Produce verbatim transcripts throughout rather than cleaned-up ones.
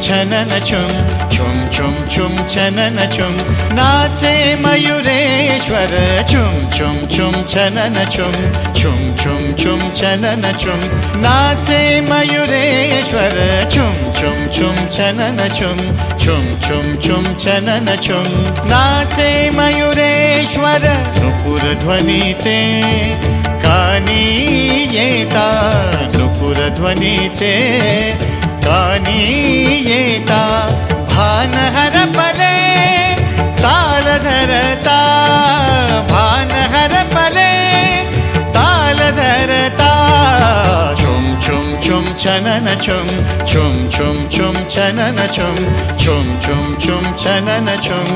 छनन छुम छुम छुम छुम छनन छुम नाचे मयूरेश्वर छुम छुम छुम छनन छुम छुम छुम छुम छनन छुम नाचे मयूरेश्वर छुम छुम छुम छनन छुम छुम छुम छुम छनन छुम नाचे मयूरेश्वर नुपुर ध्वनि ते कानी येता नुपुर ध्वनि ते कानी येता भान हर पले ताल धरता भान हर पले ताल धरता छुम छुम छुम छनन छुम छुम छुम छुम छनन छुम छुम छुम छुम छनन छुम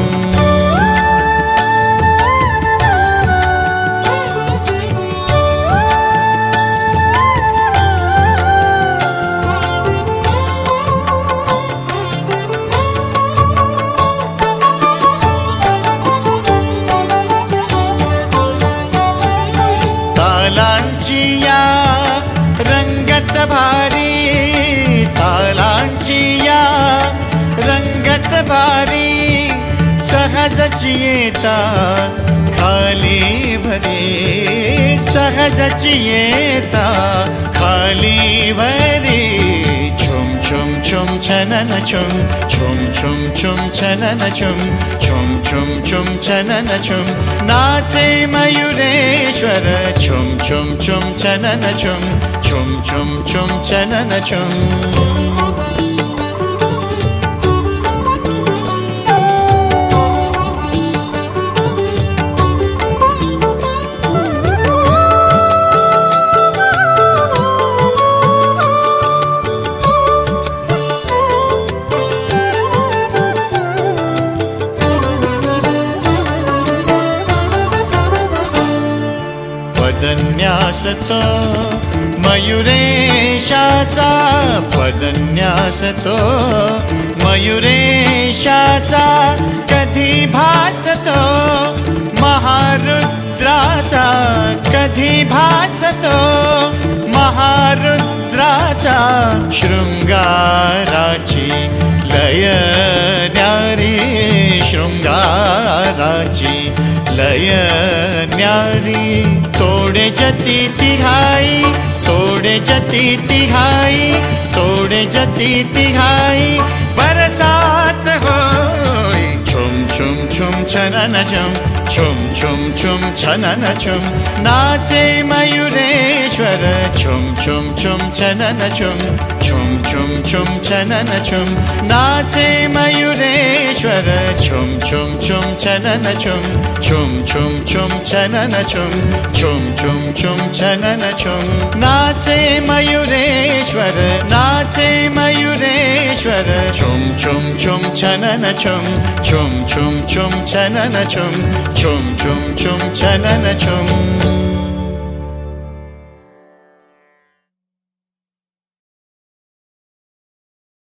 तालांचिया रंगत भारी तालांचिया रंगत भारी सहज येता खाली भरे सहज येता खाली भरे छुम छुम छुम छनन छुम छुम छुम छुम छनन छुम छुम छुम छुम छनन छुम नाचे मयूरेश्वर छुम छुम छुम छनन छुम छुम छुम छुम छनन छुम पदन्यासतो मयूरेशाचा पदन्यासतो मयूरेशाचा कधी भासतो महारुद्राचा कधी भासतो महारुद्राचा शृंगाराची लय न्यारी शृंगाराची लय न्यारी तोड़े जती तिहाई तोड़े जती तिहाई तोड़े जती तिहाई बरसात होई छुम छुम छुम छनन छुम छुम छुम छुम छनन छुम नाचे मयूरेश्वर छुम छुम छुम छनन छुम छुम छुम छुम छनन छुम नाचे मयूरेश्वर छुम छुम छुम छनन छुम छुम छुम छुम छनन छुम छुम छुम छुम छनन छुम नाचे मयूरेश्वर नाचे मयूरेश्वर छुम छुम छुम छनन छुम छुम छुम छुम छनन छुम छुम छुम छुम छनन छुम